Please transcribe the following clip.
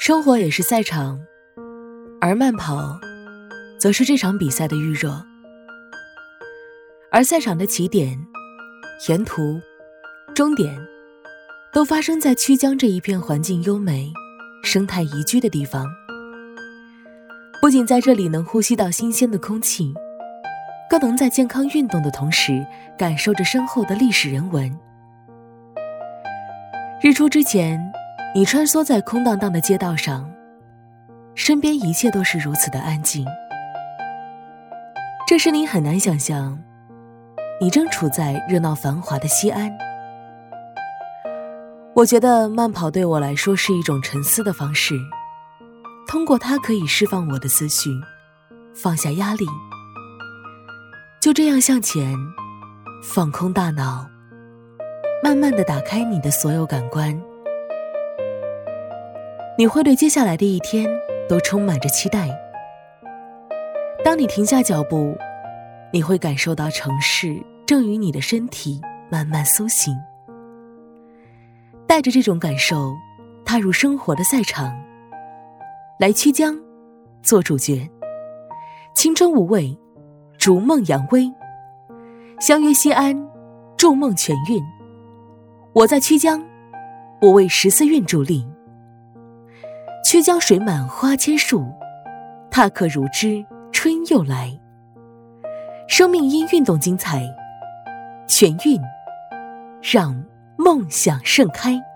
生活也是赛场，而慢跑则是这场比赛的预热。而赛场的起点、沿途、终点都发生在曲江这一片环境优美、生态宜居的地方。不仅在这里能呼吸到新鲜的空气，更能在健康运动的同时感受着深厚的历史人文。日出之前，你穿梭在空荡荡的街道上，身边一切都是如此的安静。这时你很难想象，你正处在热闹繁华的西安。我觉得慢跑对我来说是一种沉思的方式，通过它可以释放我的思绪，放下压力，就这样向前，放空大脑，慢慢地打开你的所有感官。你会对接下来的一天都充满着期待。当你停下脚步，你会感受到城市正与你的身体慢慢苏醒。带着这种感受，踏入生活的赛场，来曲江做主角，青春无畏，逐梦扬威，相约西安，筑梦全运。我在曲江，我为14运助力。曲江水满花千树，踏客如织春又来。生命因运动精彩，全运让梦想盛开。